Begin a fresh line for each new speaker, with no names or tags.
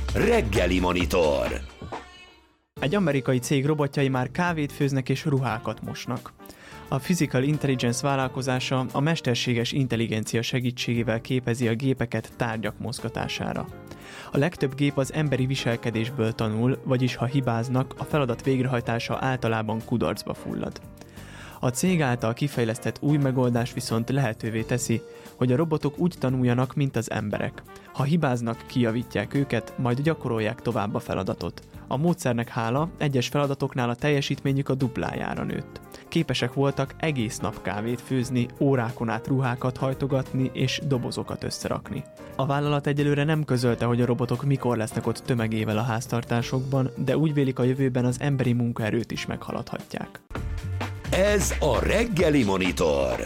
Reggeli Monitor.
Egy amerikai cég robotjai már kávét főznek és ruhákat mosnak. A Physical Intelligence vállalkozása a mesterséges intelligencia segítségével képezi a gépeket tárgyak mozgatására. A legtöbb gép az emberi viselkedésből tanul, vagyis ha hibáznak, a feladat végrehajtása általában kudarcba fullad. A cég által kifejlesztett új megoldás viszont lehetővé teszi, hogy a robotok úgy tanuljanak, mint az emberek. Ha hibáznak, kijavítják őket, majd gyakorolják tovább a feladatot. A módszernek hála egyes feladatoknál a teljesítményük a duplájára nőtt. Képesek voltak egész nap kávét főzni, órákon át ruhákat hajtogatni és dobozokat összerakni. A vállalat egyelőre nem közölte, hogy a robotok mikor lesznek ott tömegével a háztartásokban, de úgy vélik, a jövőben az emberi munkaerőt is meghaladhatják.
Ez a Reggeli Monitor.